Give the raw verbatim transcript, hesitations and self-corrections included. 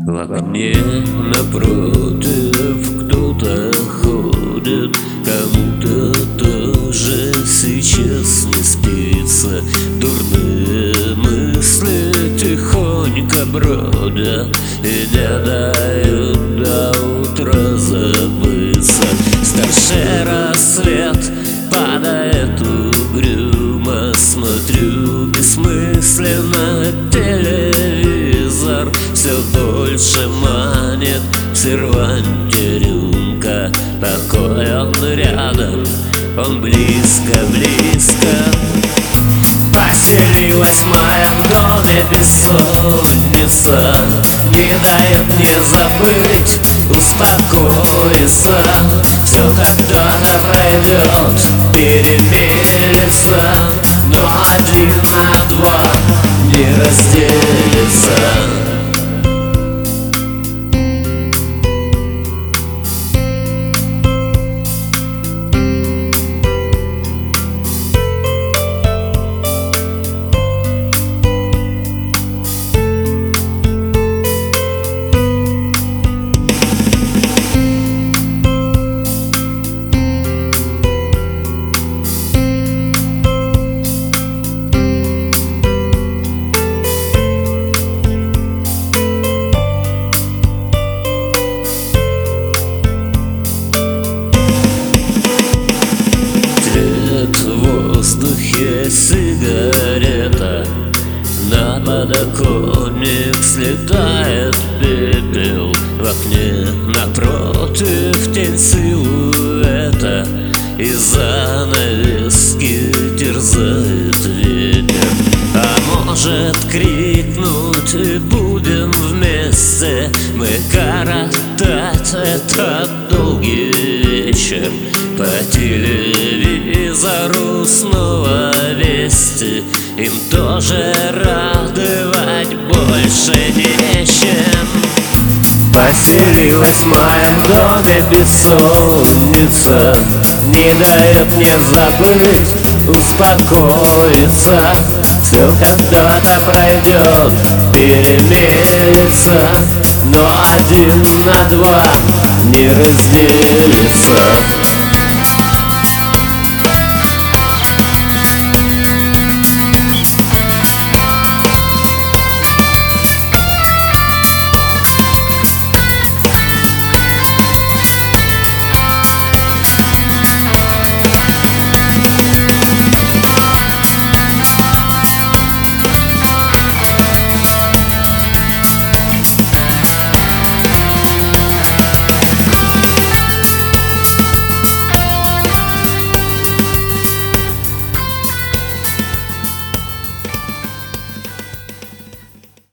В окне напротив кто-то ходит, кому-то тоже сейчас не спится. Дурные мысли тихонько бродят и не дают до утра забыться. Старший рассвет падает угрюмо, смотрю бессмысленно телевизор. Все больше манит в серванте рюмка. Покой он рядом, он близко-близко. Поселилась в моем доме бессонница, не дает мне забыть, успокоиться. Все когда-то пройдет, перемелется, но один на два не разделится. В воздухе сигарета, на подоконник слетает пепел. В окне напротив тень силуэта, и занавески терзает ветер. А может крикнуть и будем вместе мы коротать этот долгий вечер. По телевизору снова вести, им тоже радовать больше нечем. Поселилась в моем доме бессонница, не дает мне забыть, успокоиться. Все когда-то пройдет, перемелется, но один на два не разделится.